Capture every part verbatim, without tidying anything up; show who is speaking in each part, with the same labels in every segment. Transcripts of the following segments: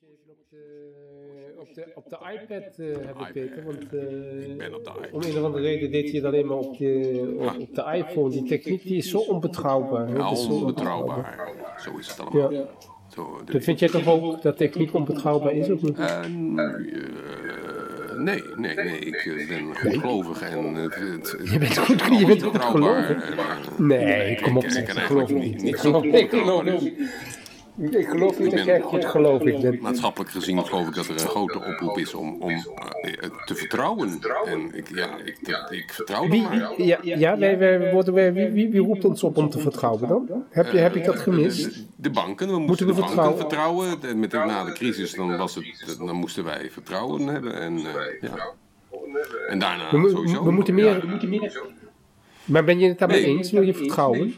Speaker 1: op de, op de, op de iPad uh, hebben, Peter. Want uh,
Speaker 2: ik ben op de iPad.
Speaker 1: Om een of andere reden deed je dat alleen maar op de, op, op de iPhone. Die techniek die is zo onbetrouwbaar.
Speaker 2: Ja,
Speaker 1: is zo
Speaker 2: onbetrouwbaar.
Speaker 1: onbetrouwbaar.
Speaker 2: Zo is het allemaal.
Speaker 1: Ja.
Speaker 2: Zo,
Speaker 1: dus vind jij toch ook dat techniek onbetrouwbaar is? Of niet?
Speaker 2: Uh, uh, nee, nee, nee. Ik uh, ben goedgelovig en het, het, het,
Speaker 1: je bent goed, je bent goed gelovig. Nee, kom op.
Speaker 2: Ik kan eigenlijk niet, niet zo
Speaker 1: ik geloof niet. Ik geloof niet dat jij goed gelovig bent.
Speaker 2: Maatschappelijk gezien geloof ik dat er een grote oproep is om, om uh, te vertrouwen. En ik, ja, ik, ik, ik vertrouw
Speaker 1: wie,
Speaker 2: dan maar.
Speaker 1: Ja, ja wij, wij worden, wij, wie, wie, wie roept ons op om te vertrouwen dan? Heb, je, heb ik dat gemist?
Speaker 2: De, de banken, we
Speaker 1: moeten
Speaker 2: moesten
Speaker 1: we
Speaker 2: de
Speaker 1: vertrouwen?
Speaker 2: banken vertrouwen. Met de, na de crisis dan, was het, dan moesten wij vertrouwen hebben. En, uh, ja. en daarna
Speaker 1: we,
Speaker 2: sowieso.
Speaker 1: We, we moeten meer...
Speaker 2: Ja, we moeten meer
Speaker 1: Maar ben je het daarmee
Speaker 2: nee.
Speaker 1: eens? Wil je vertrouwen?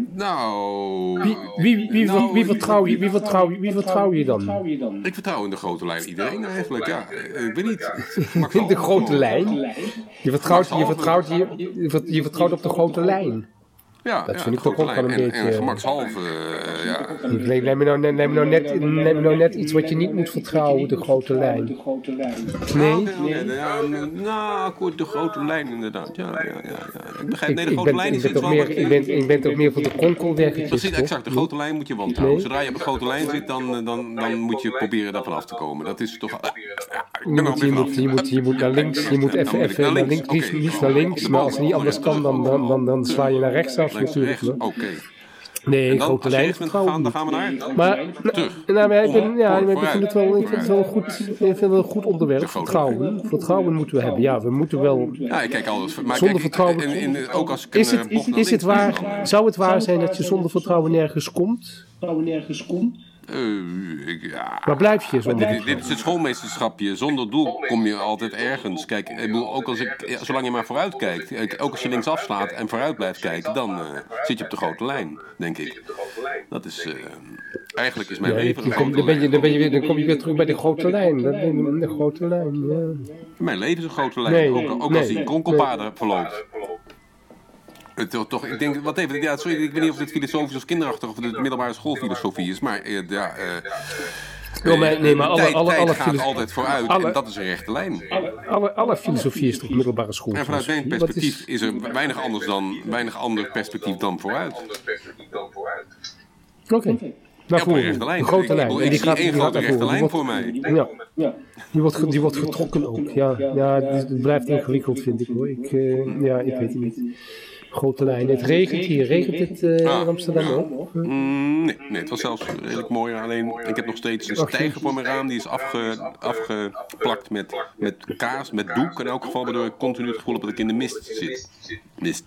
Speaker 2: Nou...
Speaker 1: Wie, wie, wie,
Speaker 2: nou,
Speaker 1: wie, vertrouw je, wie, vertrouw je, wie vertrouw je dan?
Speaker 2: Ik vertrouw in de grote lijn iedereen eigenlijk, ja. Ik weet niet.
Speaker 1: In de grote lijn? Je vertrouwt, je, vertrouwt, je, je vertrouwt op de grote lijn.
Speaker 2: Ja,
Speaker 1: dat
Speaker 2: ja,
Speaker 1: vind ik toch ook wel een
Speaker 2: en,
Speaker 1: beetje...
Speaker 2: En gemakshalve, uh, ja...
Speaker 1: Neem me nou, neem me nou, net, neem me nou net iets wat je niet moet vertrouwen, de grote lijn. Nee?
Speaker 2: Okay, okay, ja, nou, goed, de grote lijn inderdaad. Ja, ja, ja, ja. Ik begrijp, nee, de
Speaker 1: ik,
Speaker 2: grote
Speaker 1: ik ben,
Speaker 2: lijn is
Speaker 1: ik ben
Speaker 2: iets
Speaker 1: toch meer, ik ben, ik ben toch meer voor de konkelweggetjes.
Speaker 2: Precies, exact. De grote lijn moet je wantrouwen. Zodra je op de grote lijn zit, dan, dan, dan moet je proberen daar vanaf te komen. Dat is toch... Ja, ik ben
Speaker 1: je, moet, je, moet, je, moet, je moet naar links, je moet even, even naar links, liefst, liefst naar links, maar als het niet anders kan, dan, dan, dan, dan sla je naar rechts af natuurlijk.
Speaker 2: Oké. Okay.
Speaker 1: Nee, grote lijn
Speaker 2: vertrouwen. Dan gaan we naar
Speaker 1: maar, terug. Nou, maar ik, ben, ja, ik, vind het wel, ik vind het wel een goed, ik vind het een goed onderwerp. Vertrouwen. Vertrouwen moeten we hebben. Ja, we moeten wel.
Speaker 2: Ja, ik kijk alles. Maar
Speaker 1: zonder
Speaker 2: kijk,
Speaker 1: vertrouwen.
Speaker 2: In, in, ook als ik
Speaker 1: is het, is, is het waar? Zou het waar zijn dat je zonder vertrouwen nergens komt?
Speaker 3: nergens komt?
Speaker 2: Uh, ik, ja.
Speaker 1: Maar blijf je zonder
Speaker 2: dit, dit is het schoolmeesterschapje. Zonder doel kom je altijd ergens. Kijk, ik bedoel, ook als ik, ja, zolang je maar vooruit kijkt. Ook als je links afslaat en vooruit blijft kijken, dan uh, zit je op de grote lijn, denk ik. Dat is, uh, eigenlijk is mijn ja, leven een grote
Speaker 1: dan ben je,
Speaker 2: lijn.
Speaker 1: Dan, ben je weer, dan kom je weer terug bij de grote lijn. Dat ben je de grote lijn, ja.
Speaker 2: Mijn leven is een grote lijn,
Speaker 1: nee,
Speaker 2: ook, ook
Speaker 1: nee,
Speaker 2: als die kronkelpaden nee. verloopt. Het, toch, ik denk, wat even, ja, sorry, ik weet niet of het filosofisch of kinderachtig of het middelbare schoolfilosofie is, maar uh, ja, uh,
Speaker 1: no, maar, nee, maar alle,
Speaker 2: tijd,
Speaker 1: alle,
Speaker 2: tijd
Speaker 1: alle
Speaker 2: gaat
Speaker 1: filoso-
Speaker 2: altijd vooruit
Speaker 1: alle,
Speaker 2: en dat is een rechte lijn.
Speaker 1: Alle, alle, alle filosofie is toch middelbare school.
Speaker 2: En vanuit mijn perspectief is... is er weinig anders dan, weinig ander perspectief dan vooruit.
Speaker 1: Oké. Okay. Nou,
Speaker 2: ja, een rechte lijn.
Speaker 1: Een grote lijn.
Speaker 2: Ik, ik, ik, ik zie één grote rechte lijn voor mij.
Speaker 1: Ja. ja. Die wordt, die wordt getrokken ook. Ja, ja het blijft ingewikkeld, vind ik hoor. Ik, uh, ja, ik weet het niet. Grote lijn. Het regent hier. Regent het uh, ah, in Amsterdam ook?
Speaker 2: Mm, nee, nee, het was zelfs redelijk mooi. Alleen, ik heb nog steeds een stijger voor mijn raam. Die is afge, afgeplakt met, met kaas, met doek. In elk geval, waardoor ik continu het gevoel heb dat ik in de mist zit. Mist.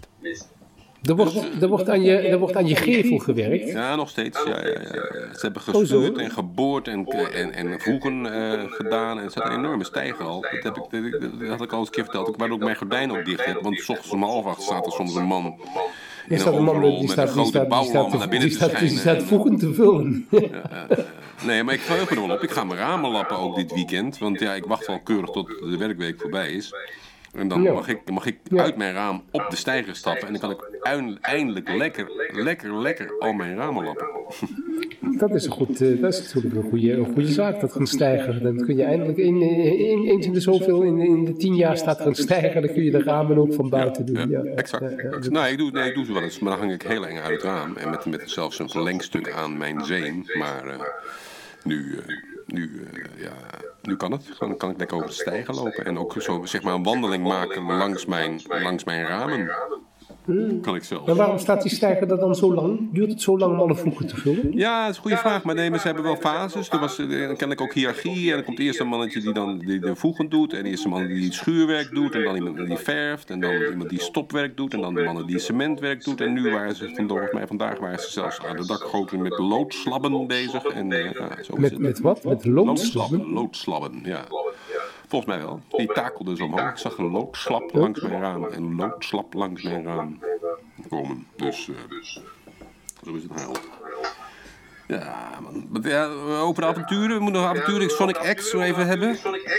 Speaker 1: Er wordt, er, wordt aan je, er wordt aan je gevel gewerkt.
Speaker 2: Ja, nog steeds. Ja, ja, ja. Ze hebben gescheurd en geboord en, en, en voegen uh, gedaan. En er staat een enorme stijger al. Dat, heb ik, dat, dat had ik al eens een keer verteld. Waardoor ik mijn gordijn ook dicht heb. Want 's ochtends om half acht staat er soms een man in een overrol met een grote bouwlamp naar binnen te schijnen.
Speaker 1: Die staat voegen te vullen.
Speaker 2: Uh, uh, nee, maar ik verheug me er wel op. Ik ga mijn ramen lappen ook dit weekend. Want ja, ik wacht wel keurig tot de werkweek voorbij is. En dan mag ik, mag ik ja. uit mijn raam op de steiger stappen. En dan kan ik eindelijk lekker, lekker, lekker al mijn ramen lappen.
Speaker 1: Dat is, een goed, uh, dat is natuurlijk een goede, een goede zaak, dat er een steiger. Dan kun je eindelijk, in, in, eens in de zoveel, in, in de tien jaar staat er een steiger. Dan kun je de ramen ook van buiten doen. Ja,
Speaker 2: ja, ja exact. Ja, ja. Nou, ik doe, nee, ik doe ze wel eens. Maar dan hang ik heel eng uit het raam. En met, met zelfs een verlengstuk aan mijn zeen. Maar uh, nu... Uh, Nu, uh, ja, nu kan het. Dan kan ik lekker over de steiger lopen. En ook zo, zeg maar, een wandeling maken langs mijn, langs mijn ramen. Hmm. Kan ik zelf.
Speaker 1: Maar waarom staat die steiger er dan zo lang? Duurt het zo lang om alle voegen te vullen?
Speaker 2: Ja, dat is een goede vraag. Maar nee, maar ze hebben wel fases. Er was uh, kennelijk ook hiërarchie. En dan komt eerst een mannetje die dan die de voegen doet. En eerst een man die schuurwerk doet. En dan iemand die verft. En dan iemand die stopwerk doet. En dan de mannen die cementwerk doet. En nu waren ze, volgens mij vandaag, waren ze zelfs aan de dakgoten met loodslabben bezig. En, uh, ja, zo
Speaker 1: met, met wat? Met loodslabben?
Speaker 2: Loodslabben, ja. Volgens mij wel. Die takelde zo omhoog. Ik zag een loodslap langs mijn raam. En een loodslap langs mijn raam komen. Dus, uh, zo is het heel. Ja, man. Ja, over de avonturen. We moeten nog avonturen Sonic X nog even hebben.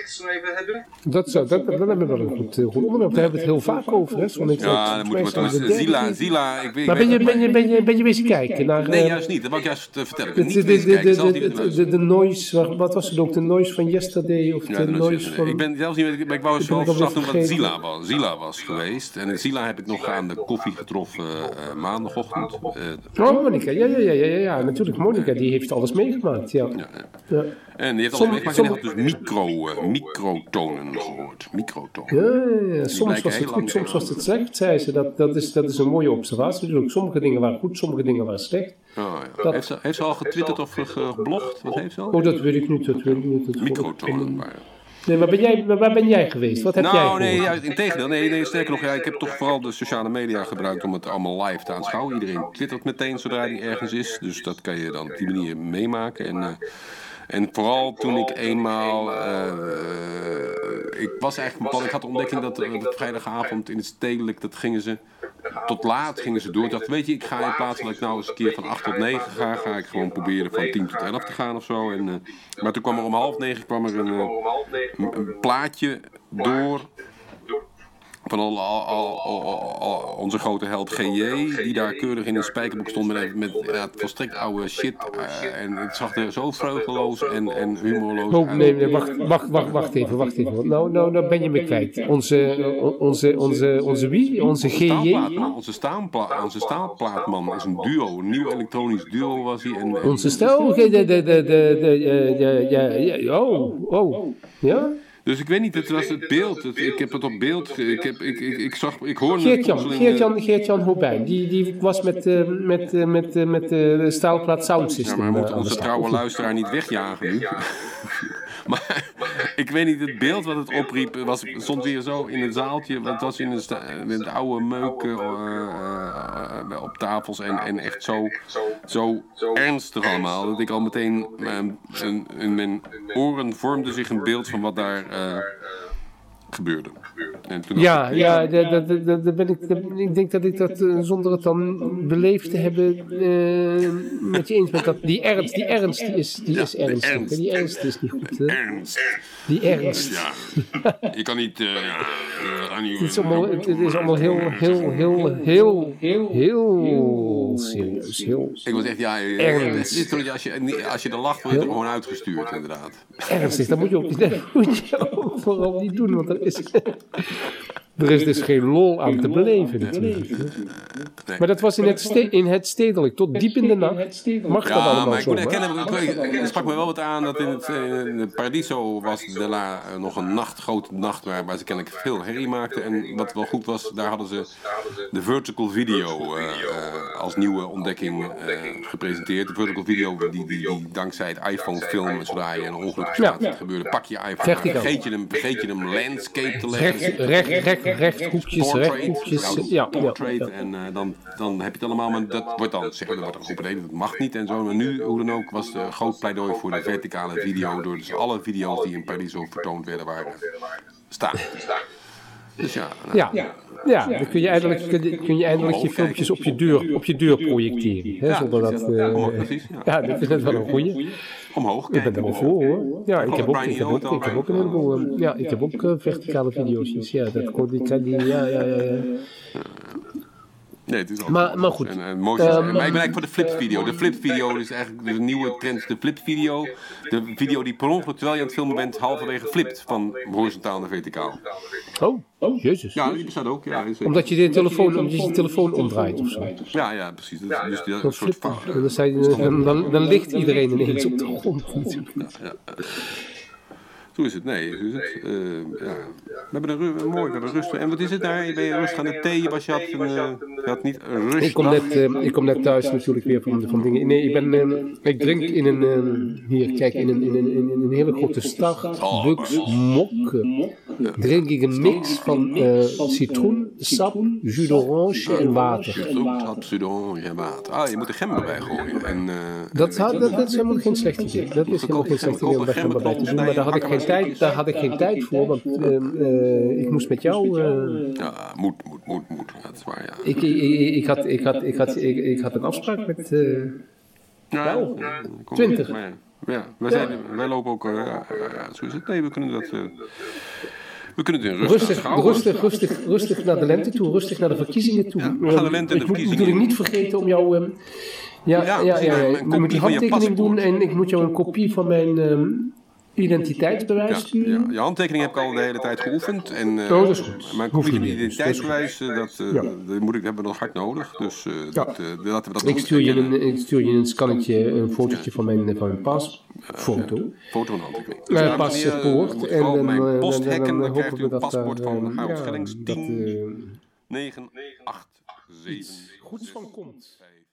Speaker 1: Dat zou, dat, dat hebben we wel een goed, goed onderwerp. Daar hebben we het heel vaak over, hè? Sonic X.
Speaker 2: Ja, dan moeten we toch eens Zila, Zila. Ik weet,
Speaker 1: maar ben je, ben je, ben je, ben je weer eens kijken naar...
Speaker 2: Nee,
Speaker 1: uh,
Speaker 2: juist niet. Dat wil ik juist vertellen.
Speaker 1: De, de, de, de, de, de, de, de noise, wat was het ook? De noise van Yesterday? Of
Speaker 2: ja,
Speaker 1: de noise van...
Speaker 2: Ik ben zelfs niet... Ik wou eens wel verslag doen wat Zila was. Zila was geweest. En Zila heb ik nog aan de koffie getroffen uh, maandagochtend. Uh,
Speaker 1: oh, Monica. Ja, ja, ja, ja, ja, ja. Natuurlijk. Monica, die heeft alles meegemaakt. Ja. Ja,
Speaker 2: ja. Ja. En die heeft alles meegemaakt en die had dus micro, uh, microtonen gehoord. Microtonen.
Speaker 1: Ja, ja, ja. Soms was het goed, soms was het slecht, zei ze. Dat, dat, is, dat is een mooie observatie natuurlijk. Sommige dingen waren goed, sommige dingen waren slecht.
Speaker 2: Oh, ja. dat... heeft, ze, heeft ze al getwitterd of geblogd? Wat heeft ze al?
Speaker 1: Oh, dat weet ik niet. Dat weet ik niet.
Speaker 2: Microtonen waren.
Speaker 1: Nee, maar ben jij, waar ben jij geweest? Wat heb
Speaker 2: nou,
Speaker 1: jij gehoord?
Speaker 2: nee, ja, integendeel. Nee, nee, sterker nog, ja, ik heb toch vooral de sociale media gebruikt om het allemaal live te aanschouwen. Iedereen twittert meteen zodra hij ergens is. Dus dat kan je dan op die manier meemaken. En, uh, en vooral toen ik eenmaal... Uh, uh, ik was eigenlijk bepaald... Ik had de ontdekking dat, uh, dat vrijdagavond in het stedelijk... Dat gingen ze... Tot laat gingen ze door. Ik dacht, weet je, ik ga in plaats van dat ik nou eens een keer van acht tot negen ga... Ga ik gewoon proberen van tien tot elf te gaan of zo. En, uh, maar toen kwam er om half negen kwam er een, uh, een, een plaatje door... Van al, al, al, al, al onze grote held G J, die daar keurig in een spijkerboek stond met, met ja, volstrekt oude shit. Uh, en het zag er zo vreugdeloos en, en humorloos
Speaker 1: oh,
Speaker 2: uit.
Speaker 1: Nee, nee, wacht, wacht, wacht, wacht even, wacht even. Nou, nou, nou ben je me kwijt. Onze, onze, onze, onze wie? Onze G J?
Speaker 2: Onze staalplaatman, onze staalplaatman is een duo, een nieuw elektronisch duo was hij. En, en
Speaker 1: onze stijl? De, de, de, de, de, ja, ja, oh, oh, ja?
Speaker 2: Dus ik weet niet, het was het beeld. Het, ik heb het op beeld. Ik, heb, ik, ik, ik zag, ik hoorde...
Speaker 1: Geert-Jan, Geert-Jan, Geert-Jan Hobijn. Die, die was met, uh, met, uh, met, uh, met de uh, Staalplaat Sound System.
Speaker 2: Ja, maar we moeten onze trouwe luisteraar niet wegjagen nu. Maar ik weet niet, het beeld wat het opriep was, stond weer zo in het zaaltje. Het was in een, in een oude meuk uh, uh, op tafels en, en echt zo, zo ernstig allemaal. Dat ik al meteen uh, in, in mijn oren vormde zich een beeld van wat daar uh, gebeurde. En toen
Speaker 1: ja, ik, ja, dat, dat, dat, dat ben ik, dat, ik denk dat ik dat uh, zonder het dan beleefd te hebben uh, met je eens ben. Dat die ernst, die ernst, die is, die ja, is ernstig. Ernst. Die ernst is niet goed. Hè?
Speaker 2: Ernst.
Speaker 1: Die ernst.
Speaker 2: Ja. Je kan niet... Uh, ja, niet
Speaker 1: het, is allemaal, het is allemaal heel, heel, heel, heel, heel, heel serieus. Heel
Speaker 2: ik was echt, ja... Ernst. Als je, als je er lacht, word je er gewoon uitgestuurd, inderdaad.
Speaker 1: Ernstig, dat moet je ook, dat moet je ook vooral niet doen, want er is... Er is dus geen lol aan te beleven natuurlijk. Nee. Maar dat was in het, ste- in het stedelijk, tot diep in de nacht. Mag
Speaker 2: ja,
Speaker 1: dat allemaal
Speaker 2: maar ik
Speaker 1: zo,
Speaker 2: moet erkennen, het sprak me wel wat aan dat in het, in het Paradiso was de la, nog een nacht, grote nacht waar, waar ze kennelijk veel herrie maakten. En wat wel goed was, daar hadden ze de vertical video uh, uh, als nieuwe ontdekking uh, gepresenteerd. De vertical video die, die, die dankzij het iPhone film, zodra je een ongeluk staat, ja. gebeurde, pak je iPhone, vergeet je, hem, vergeet je hem landscape te leggen.
Speaker 1: Recht, recht, recht. Rechthoekjes, rechthoekjes, ja.
Speaker 2: Portrait, ja. En uh, dan, dan heb je het allemaal, maar dat wordt dan, zeg, dat wordt dan geopereerd, dat mag niet en zo. Maar nu, hoe dan ook, was er groot pleidooi voor de verticale video, door dus alle video's die in Paradiso vertoond werden, waren staan. Dus ja, nou.
Speaker 1: ja. ja. Ja, dan kun je eindelijk, kun je, kun je, eindelijk je filmpjes op je deur, op je deur projecteren. Hè,
Speaker 2: ja,
Speaker 1: zonder dat, uh,
Speaker 2: ja, precies, ja.
Speaker 1: ja, dat is net wel een goeie.
Speaker 2: Omhoog
Speaker 1: kijken. Ik ben er wel voor hoor. Ja, ik heb ook, ik heb ook, ik heb ook een heleboel. Uh, ja, ik heb ook uh, verticale video's. Ja, dat kon ik. Ja, ja, ja, ja.
Speaker 2: Nee, het is ook
Speaker 1: maar, maar goed.
Speaker 2: En, en motion, um, maar ik ben eigenlijk voor de flip-video. De flip-video is eigenlijk de nieuwe trend, de flip-video. De video die per ongeluk, terwijl je aan het filmen bent, halverwege flipt van horizontaal naar verticaal.
Speaker 1: Oh, oh jezus.
Speaker 2: Ja, die bestaat ook. Ja,
Speaker 1: omdat je de telefoon, omdat je je telefoon omdraait of zo.
Speaker 2: Ja, ja, precies. Dat, dus die, een soort
Speaker 1: van, dan, dan, dan, dan ligt iedereen ineens op de grond.
Speaker 2: Ja, ja, ja. Zo is het, nee, zo is het. Uh, ja. We hebben een ru- mooi, we hebben rust. En wat is het daar? Ben je rustig aan de thee? Was je had, een, uh, je had niet rust.
Speaker 1: Ik kom, net, uh, ik kom net thuis natuurlijk weer van, van dingen. Nee, ik ben, uh, ik drink in een, uh, hier, kijk, in een, in een, in een hele grote start, oh, Bucks Mok. Ja. Drink ik een mix van uh, citroen, sap, jus d'orange en water.
Speaker 2: Sap, jus d'orange en water. Ah, je moet er gember bij gooien. En, uh,
Speaker 1: dat, had, dat, dat is helemaal geen slecht idee. Dat is helemaal geen slecht idee om daar gember bij te doen. Maar daar had ik geen tijd, daar had ik geen tijd voor, want uh, uh, ik moest met jou... Uh,
Speaker 2: ja, moet, moet, moet, moet. Dat is waar, ja.
Speaker 1: Ik, ik, ik, ik, had, ik, had, ik, had, ik, ik had een afspraak met... Uh, Nou,
Speaker 2: ja, kom
Speaker 1: twintig.
Speaker 2: maar, ja, wij, zijn, wij lopen ook... Uh, ja, ja, zo is het. Nee, we kunnen dat... Uh, we kunnen het in rustig
Speaker 1: Rustig,
Speaker 2: schouwen.
Speaker 1: rustig, rustig, rustig naar de lente toe, rustig naar de verkiezingen toe.
Speaker 2: Ja, we gaan de lente en de
Speaker 1: ik moet
Speaker 2: verkiezingen
Speaker 1: natuurlijk niet vergeten om jou... Um, ja, ja, ja, ja, ja. Ik moet die handtekening doen en ik moet jou een kopie van mijn um, identiteitsbewijs
Speaker 2: ja,
Speaker 1: sturen.
Speaker 2: ja, je handtekening heb ik al de hele tijd geoefend. En, uh,
Speaker 1: oh, dat is goed.
Speaker 2: Maar een kopie van die identiteitsbewijs, uh, dat, uh, ja. dat moet ik, hebben we nog hard nodig. Dus uh, ja. dat, uh, laten we dat
Speaker 1: ik stuur, je een, ik stuur je een scannetje, een fotootje van mijn, van mijn pasfoto.
Speaker 2: Uh, ja, foto en handtekening. Dus
Speaker 1: uh, paspoort.
Speaker 2: En dan
Speaker 1: mijn
Speaker 2: post hacken, dan
Speaker 1: krijgt
Speaker 2: u een paspoort van Harold
Speaker 1: ja,
Speaker 2: Schellings
Speaker 1: dat, uh,
Speaker 2: tien negen acht zeven.
Speaker 1: goeds van komt.